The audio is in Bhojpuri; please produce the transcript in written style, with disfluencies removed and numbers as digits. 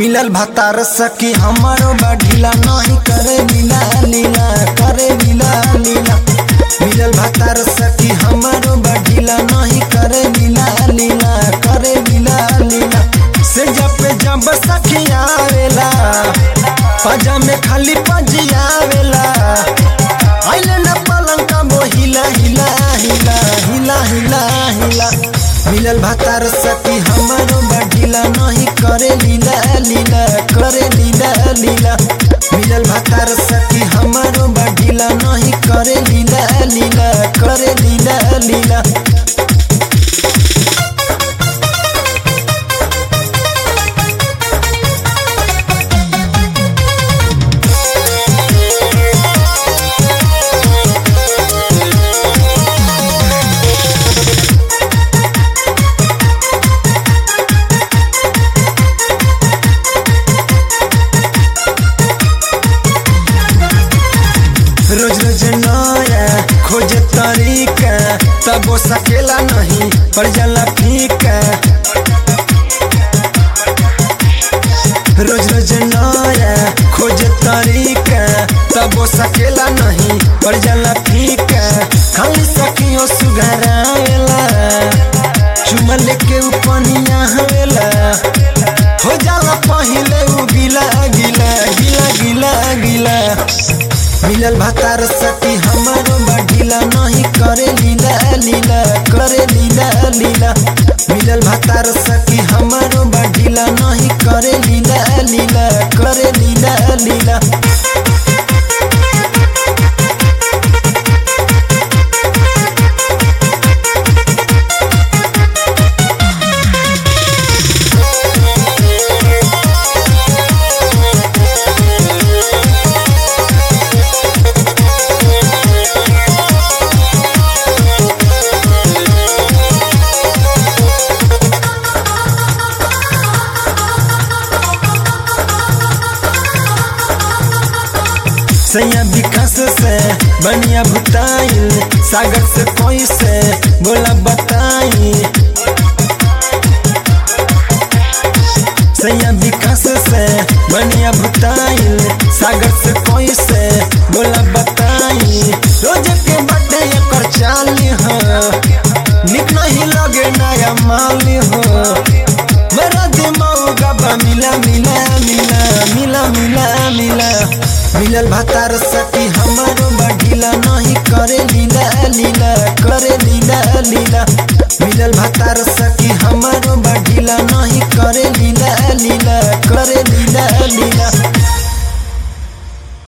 मिलल भतार सखी हमारो बढ़िला नहीं करे लीला लीला करे लीला लीला। मिलल भतार सखी हमारो बढ़िला नहीं करे लीला लीला करे लीला लीला। से जब सखी आवेला पजा में खाली पजियावेला आइले न पलंग का वो हिला हिला हिला हिला हिला हिला। मिलल भतार सखी हमारो बढ़िला नहीं करे लीला लीला करे लीला लीला। मिलल भतार सखी हमारो बढ़िला नहीं करे लीला लीला करे लीला लीला। रोज रोज नया खोजे तरीका तब वो सकेला नहीं पड़ जाला फीका। रोज रोज नया खोजे तरीका तब वो सकेला नहीं पड़ जाला फीका। खाली सखियों सुघरावेला चुमा लेके उपनिया हवेला हो जाला पहिले उ गिला गिला गिला गिला गिला। मिलल भतार सखी हमारो बढ़िला नहीं करे लीला लीला करे लीला लीला। मिलल भतार सखी हमारो बढ़िला नहीं करे लीला लीला करे लीला लीला। सैया विकास से बनिया भुताइल सागर से कोई से बोला बताई। सैया विकास से बनिया भुताइल सागर से कोई से बोला बताई। रोज के बर्थडे एकर चाली हो निक नहीं लगे नया माली हो मेरा दिमाग गबा मिला मिला मिला मिला मिला मिला। मिलल भतार सखी हमारो बढ़िला नहीं करे लीला लीला करे लीला लीला। मिलल भतार सखी हमारो बढ़िला नहीं करे लीला लीला करे लीला लीला।